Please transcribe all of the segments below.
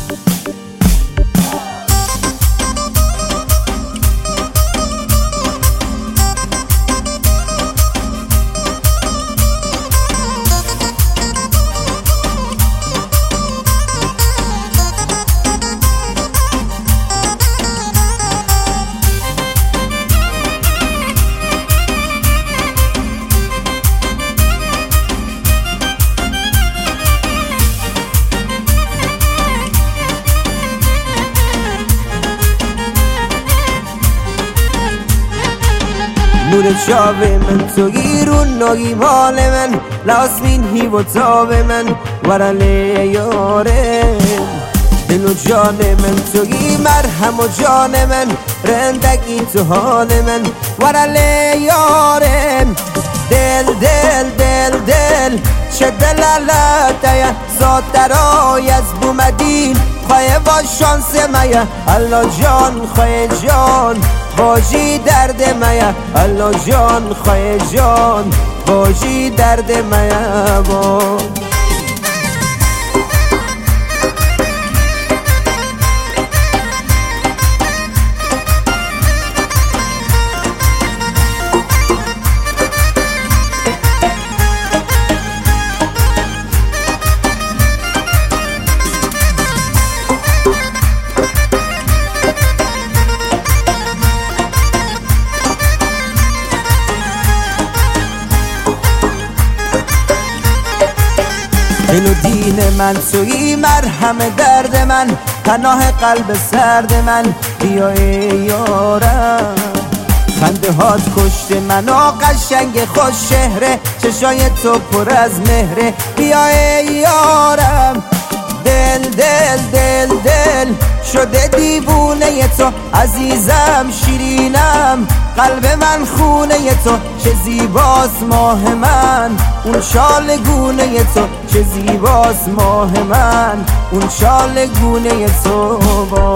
نور شاو من تویی رو نوی مال من لاسمین هی و تاب من ورله یارم دل و جان من تویی مرهم و جان من رندگی تو حال من ورله یارم دل دل دل دل چه دل علتیه زاد درای از بومدین خواه با شانس مایه الله جان خواه جان باجی درد مایه الله جان خواه جان باجی درد مایه با دل و دین من تویی مرهم درد من پناه قلب سرد من بیا ای یارم خنده هات کشت من قشنگ خوش شهره چشای تو پر از مهره بیا ای یارم دل دل دل دل شده دیوونه تو عزیزم شیرینم قلب من خونه تو چه زیباست ماه من اون شال گونه تو چه زیباست ماه من اون شال گونه تو با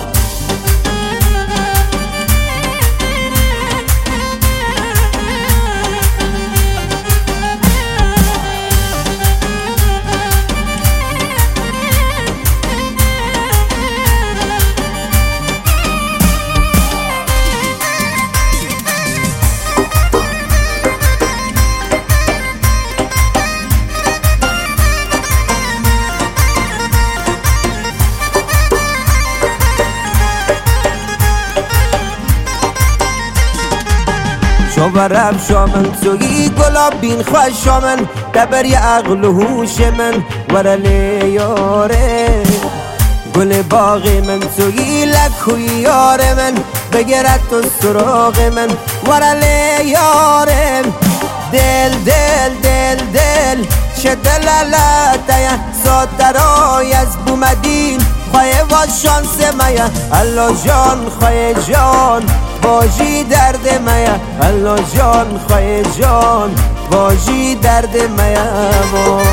شوارم شامن تویی گلاب بین خوش شامن دبری عقل و هوش من ورله یاره گل باغ من تویی لکوی یار من بگرد تو سراغ من ورله یارم دل دل دل دل چه دل علتیه زاد درای از بومدین خواه با شانس مایه الله جان خواه جان باجی درد مایه الله جان خواه جان باجی درد مایه با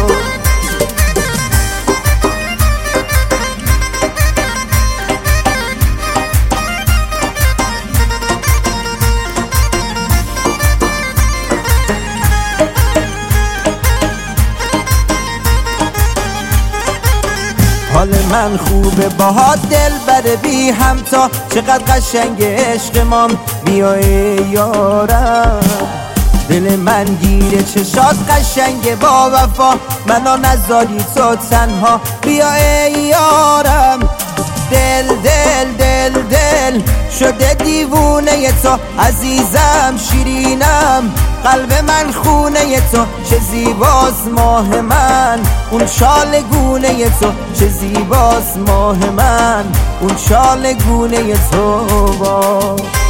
حال من خوبه باهات دل بره بی همتا چقدر قشنگ عشق مام بیا ای یارم دل من گیره چشات قشنگ با وفا منو نذاری تو تنها بیا ای یارم دل دل دل دل شده دیوونه تو عزیزم شیرینم قلب من خونه تو چه زیباست ماه من اون شال گونه تو چه زیباست ماه من اون شال گونه تو با